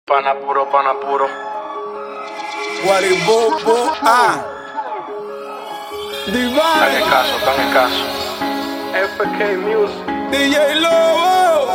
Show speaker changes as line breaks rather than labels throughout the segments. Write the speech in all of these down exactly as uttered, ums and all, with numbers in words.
Pana puro, pana puro.
Guaribobo, ah.
Tan
Divine,
escaso, tan escaso. F K Music.
D J Lobo.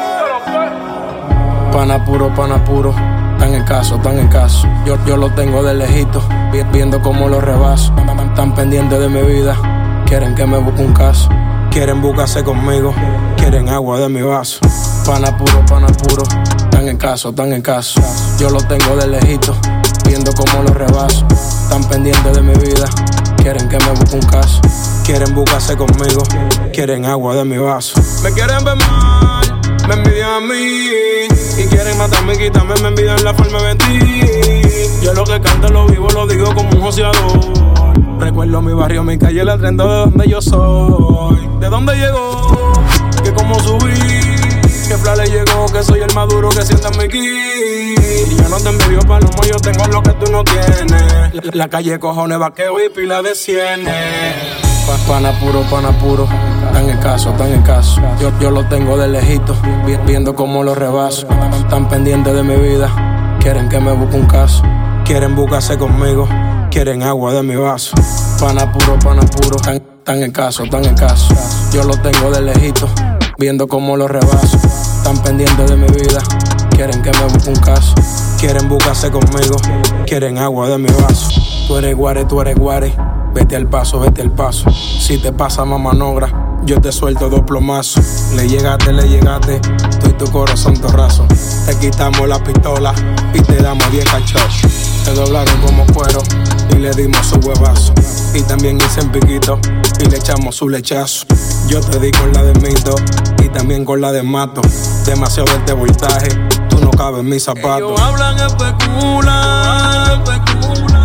Pana puro, pana puro. Tan escaso, tan escaso. Yo, yo lo tengo de lejito, vi- viendo cómo lo rebaso. Tan pendientes de mi vida, quieren que me busque un caso. Quieren buscarse conmigo, quieren agua de mi vaso. Pana puro, pana puro. Tan escaso, tan escaso. Yo lo tengo de lejito, viendo cómo lo rebaso. Tan pendientes de mi vida, quieren que me busque un caso. Quieren buscarse conmigo, quieren agua de mi vaso.
Me quieren ver mal, me envidian a mí. Y quieren matarme, quitarme, me envidian la forma de vestir. Yo lo que canto lo vivo, lo digo como un joseador. Recuerdo mi barrio, mi calle, la trenda de donde yo soy. ¿De dónde llegó? Que cómo subí. Que Fla le llegó, que soy el maduro que sienta en mi ki. Y yo no te envidio palomo, yo tengo lo que tú no tienes. La, la calle cojones, vaqueo y pila de cienes.
Pa- Pana puro, pana puro, tan escaso, tan escaso. Yo, yo lo tengo de lejito, vi- viendo cómo lo rebaso. Tan pendientes de mi vida, quieren que me busque un caso. Quieren buscarse conmigo, quieren agua de mi vaso. Pana puro, pana puro, tan, tan escaso, tan escaso. Yo lo tengo de lejito, viendo cómo lo rebaso. Tan pendientes de mi vida, quieren que me busque un caso. Quieren buscarse conmigo, quieren agua de mi vaso. Tú eres guare, tú eres guare. Vete al paso, vete al paso. Si te pasa mamanogra, yo te suelto dos plomazos. Le llegaste, le llegaste, tú y tu corazón torrazo. Te quitamos la pistola y te damos diez cachos. Te doblaron como cuero y le dimos su huevazo. Y también hice en piquito y le echamos su lechazo. Yo te di con la de mito y también con la de mato. Demasiado de este voltaje, tú no cabes en mis zapatos.
Ellos hablan, especulan, especulan.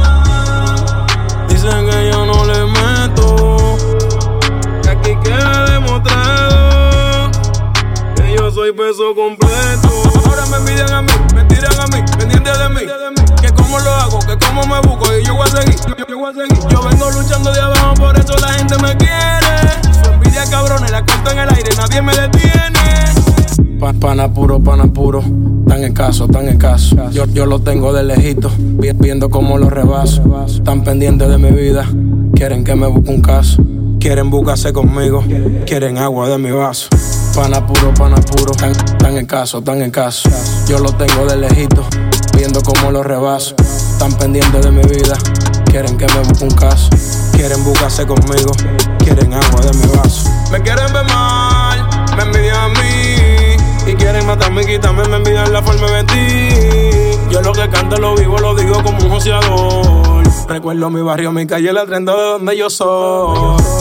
Dicen que yo no le meto, que aquí queda demostrado que yo soy peso completo. Ahora me envidian a mí, me tiran a mí, pendientes de mí. Que cómo lo hago, que cómo me busco y yo voy a seguir, yo, yo voy a seguir. Yo vengo luchando de abajo, por eso la gente me quiere. Su envidia cabrones, la corto en el aire, nadie me detiene.
Pa- Pana puro, pana puro, tan escaso, tan escaso. Yo, yo lo tengo de lejito, vi- viendo cómo lo rebaso. Tan pendientes de mi vida, quieren que me busque un caso. Quieren buscarse conmigo, quieren agua de mi vaso. Pana puro, pana puro, tan, tan escaso, tan escaso. Yo lo tengo de lejito, viendo cómo lo rebaso. Tan pendientes de mi vida, quieren que me busque un caso. Quieren buscarse conmigo, quieren agua de mi vaso.
Me quieren ver mal, me envidian a mí. Y quieren matarme, quitarme, me envidian la forma de vestir. Yo lo que canto lo vivo, lo digo como un joseador. Recuerdo mi barrio, mi calle, la trenda de donde yo soy.